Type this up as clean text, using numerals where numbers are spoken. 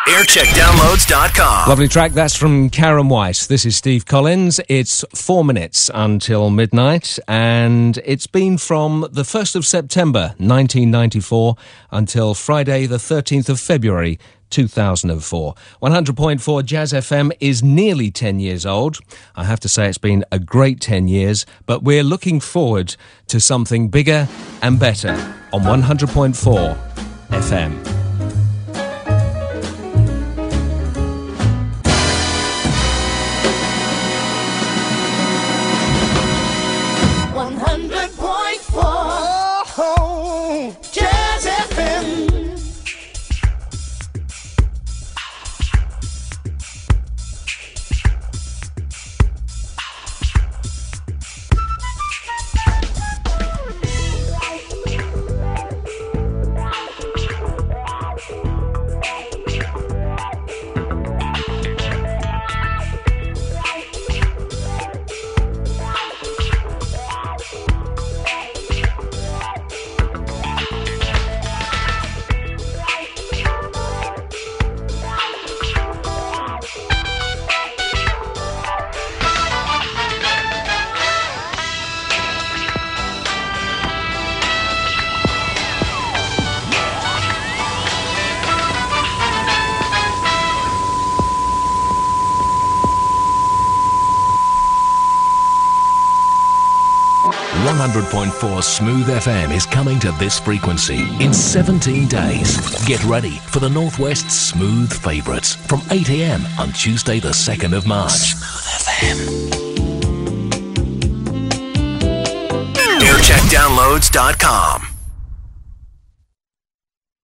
Aircheckdownloads.com. Lovely track. That's from Karen White. This is Steve Collins. It's 4 minutes until midnight, and it's been from the 1st of September 1994 until Friday the 13th of February 2004. 100.4 Jazz FM is nearly 10 years old. I have to say it's been a great 10 years, but we're looking forward to something bigger and better on 100.4 FM. Jazz FM. .4 Smooth FM is coming to this frequency in 17 days. Get ready for the Northwest's smooth favourites from 8 a.m. on Tuesday the 2nd of March. Smooth FM. Aircheckdownloads.com.